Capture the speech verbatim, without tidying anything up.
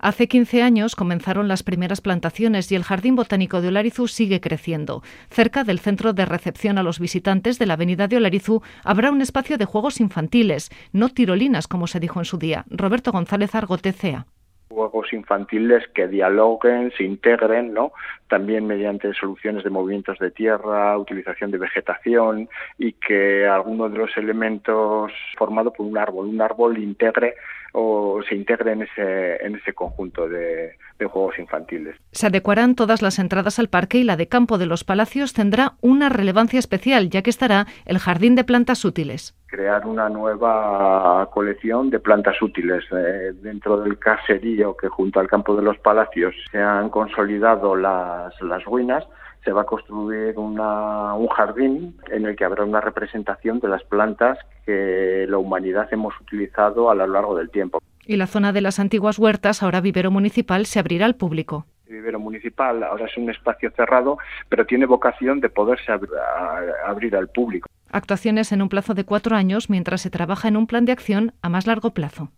Hace quince años comenzaron las primeras plantaciones y el Jardín Botánico de Olarizu sigue creciendo. Cerca del centro de recepción a los visitantes de la avenida de Olarizu habrá un espacio de juegos infantiles, no tirolinas como se dijo en su día. Roberto González Argote, C E A. Juegos infantiles que dialoguen, se integren, ¿no? También mediante soluciones de movimientos de tierra, utilización de vegetación y que alguno de los elementos formado por un árbol, un árbol integre o se integre en ese, en ese conjunto de, de juegos infantiles. Se adecuarán todas las entradas al parque y la de Campo de los Palacios tendrá una relevancia especial, ya que estará el Jardín de Plantas Útiles. Crear una nueva colección de plantas útiles eh, dentro del caserío que junto al Campo de los Palacios se han consolidado las, las ruinas. Se va a construir una, un jardín en el que habrá una representación de las plantas que la humanidad hemos utilizado a lo largo del tiempo. Y la zona de las antiguas huertas, ahora vivero municipal, se abrirá al público. El vivero municipal ahora es un espacio cerrado, pero tiene vocación de poderse ab- a, abrir al público. Actuaciones en un plazo de cuatro años mientras se trabaja en un plan de acción a más largo plazo.